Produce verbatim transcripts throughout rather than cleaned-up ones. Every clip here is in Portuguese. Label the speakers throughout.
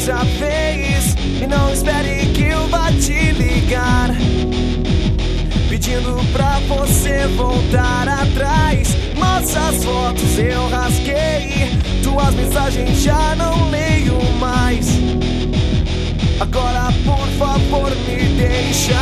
Speaker 1: dessa vez e não espere que eu vá te ligar, pedindo pra você voltar atrás. Nossas fotos eu rasguei, tuas mensagens já não leio mais. Agora por favor me deixa.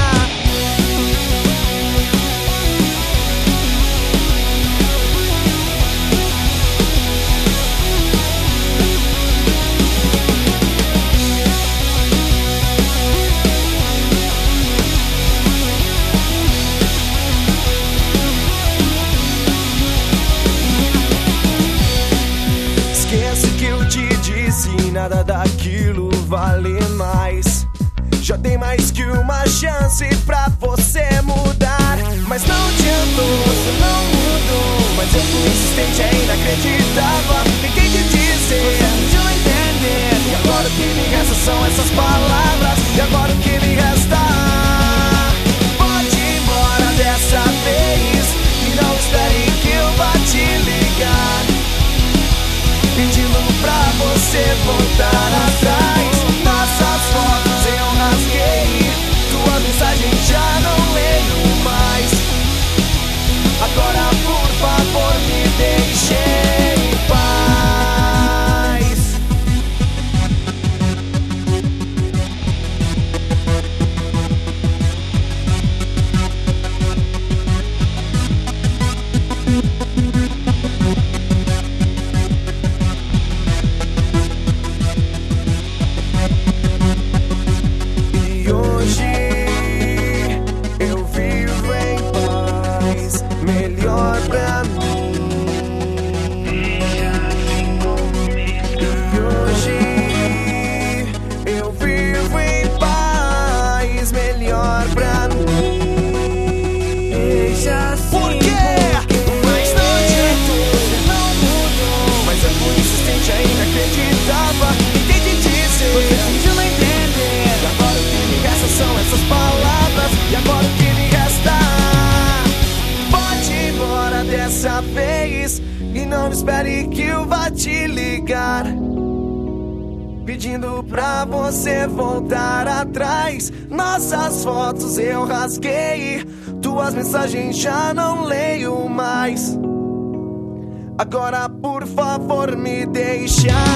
Speaker 1: Nada daquilo vale mais. Já dei mais que uma chance pra você mudar, mas não adiantou, você não mudou. Mas eu fui insistente, ainda acreditava. Fiquei de dizer, você fingiu entender. E agora o que me resta são essas palavras. E agora o que me resta? Pode ir embora dessa vez e não espere que eu vá te ligar, pedindo pra você voltar atrás. Nossas fotos eu rasguei, tua mensagem já não leio mais. Agora por favor me deixe em paz. Dessa vez e não espere que eu vá te ligar, pedindo pra você voltar atrás. Nossas fotos eu rasguei, tuas mensagens já não leio mais. Agora por favor me deixa.